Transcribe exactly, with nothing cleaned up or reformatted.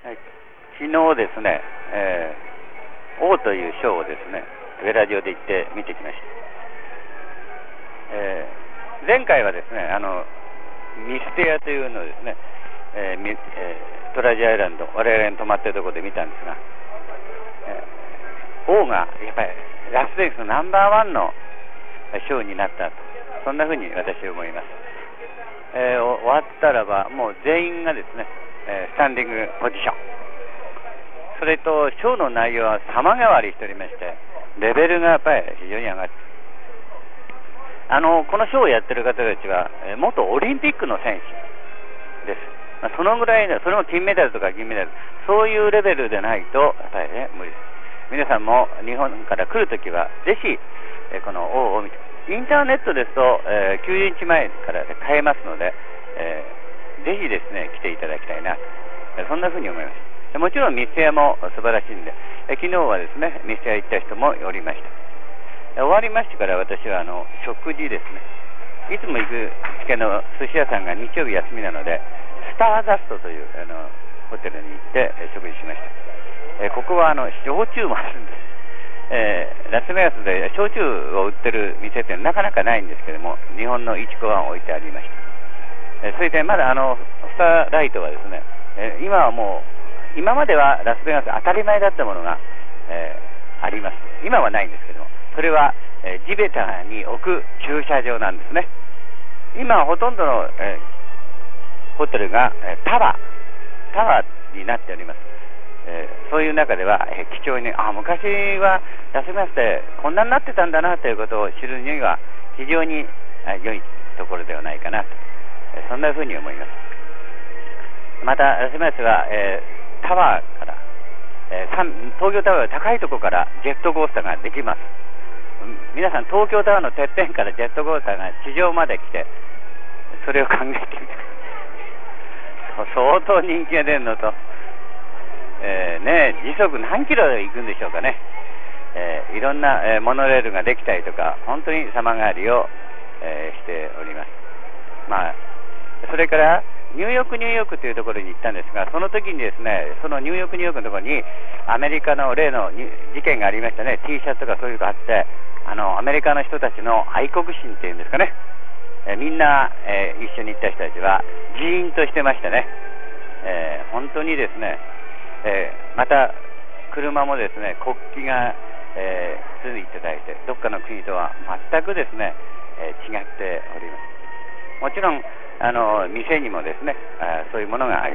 はい、昨日ですね、えー、王というショーをですね、ウェラジオで行って見てきました。えー、前回はですね、あのミステアというのをですね、えーえー、トラジアイランド、我々に泊まっているところで見たんですが、えー、王がやっぱりラスベガスのナンバーワンのショーになったと、そんなふうに私は思います。えー、終わったらばもう全員がですね、えー、スタンディングポジション、それとショーの内容は様変わりしておりまして、レベルがやっぱり非常に上がって、あのこのショーをやってる方たちは、えー、元オリンピックの選手です。まあ、そのぐらいで、それも金メダルとか銀メダル、そういうレベルでないとやっぱりね無理です。皆さんも日本から来るときはぜひ、えー、この王を見て、インターネットですと、えー、きゅうじゅうにちまえから買えますので、えー、ぜひですね来ていただきたいな、そんなふうに思います。もちろんミステアも素晴らしいんで、え昨日はですねミステア行った人もおりました。終わりましてから私はあの食事ですね、いつも行く系の寿司屋さんが日曜日休みなので、スターダストというあのホテルに行って食事しました。えここはあの焼酎もあるんです。えー、ラスベガスで焼酎を売ってる店ってなかなかないんですけども、日本のいちこは置いてありました。えー、それでまだあのスターライトはですね、えー、今はもう今まではラスベガス当たり前だったものが、えー、あります。今はないんですけども、それは、えー、地べたに置く駐車場なんですね。今ほとんどの、えー、ホテルが、えー、タワータワーになっております。えー、そういう中では、えー、貴重に、あ昔はラスベガスでこんなになってたんだなということを知るには非常に、えー、良いところではないかなと、えー、そんなふうに思います。またラスベガスは、えー、タワーから、えー、東京タワーより高いところからジェットコースターができます。皆さん東京タワーのてっぺんからジェットコースターが地上まで来て、それを考えてみて相当人気が出るのと、えーね、時速何キロで行くんでしょうかね。えー、いろんな、えー、モノレールができたりとか、本当に様変わりを、えー、しております。まあ、それからニューヨークニューヨークというところに行ったんですが、その時にですね、そのニューヨークニューヨークのところにアメリカの例の事件がありましたね。 T シャツとかそういうのがあって、あのアメリカの人たちの愛国心っていうんですかね、えー、みんな、えー、一緒に行った人たちはジーンとしてましたね。えー、本当にですね、えー、また車もですね国旗が、えー、ついてたりして、どっかの国とは全くですね、えー、違っております。もちろんあの店にもですね、あそういうものがあります。